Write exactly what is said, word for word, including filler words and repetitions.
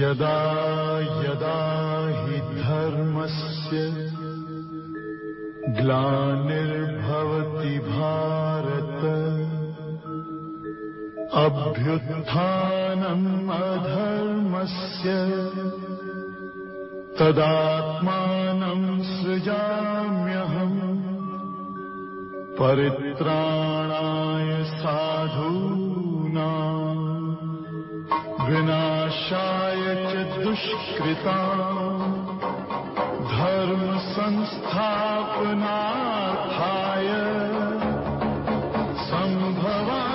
यदा यदा हि धर्मस्य ग्लानिर्भवति भारत अभ्युत्थानम् अधर्मस्य तदात्मानं सृजाम्यहम् परित्राणाय साधूनां विनाशाय च दुष्कृताम् धर्म संस्थापनार्थाय संभवामि